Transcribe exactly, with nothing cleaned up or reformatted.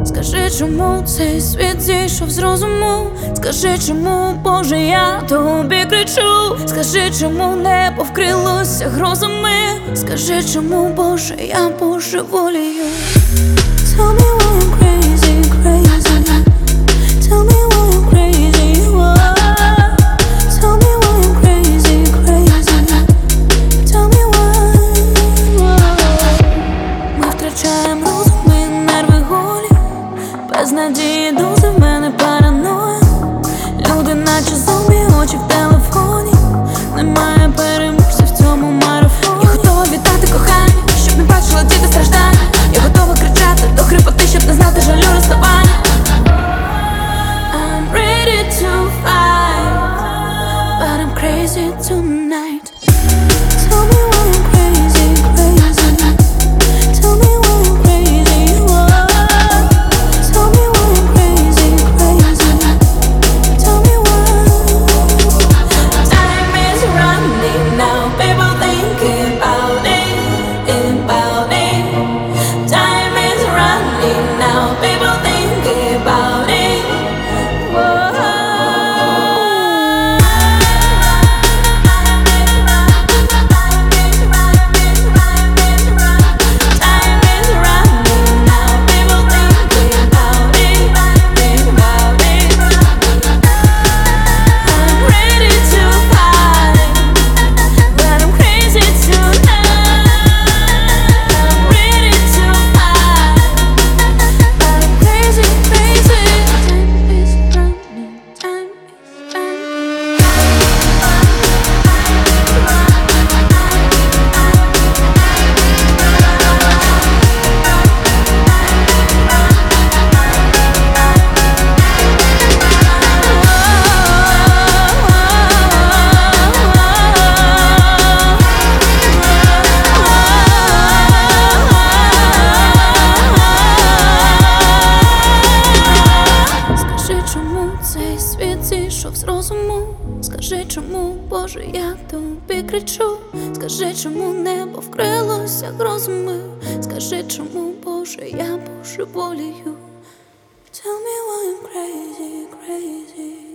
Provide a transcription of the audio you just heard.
Скажи, чому цей світ зійшов з розуму? Скажи, чому, Боже, я тобі кричу? Скажи, чому небо вкрилося грозами? Скажи, чому, Боже, я божеволію? Tell me why I'm crazy, crazy. Tell me why I'm crazy, why? Tell me why I'm crazy, crazy. Tell me why, why? Ми втрачаємо розум, ми нерви голі. Без надії дози в мене параноя. Люди наче зомбі, очі в телефоні. Немає переможців в цьому марафоні. Я готова віддати кохання, щоб не бачила діти страждання. Я готова кричати до хрипоти, щоб не знати жалю розставання. I'm ready to fight, but I'm crazy tonight. Tell me why I'm crazy, crazy. Tell me why I'm crazy, why? Tell me why I'm crazy, crazy. Tell me why. Time is running now, people thinking about it, about it. Time is running now, people thinking about it. Whoa. Time is running now, people thinking about it, about it. I'm ready to fight, but I'm crazy tonight. I'm ready to fight, but I'm crazy, crazy. Time is running, time is running. Скажи, чому цей світ зійшов з розуму? Скажи, чому, Боже, я тобі кричу? Скажи, чому небо вкрилося грозами? Скажи, чому, Боже, я божеволію? Tell me why I'm crazy, crazy.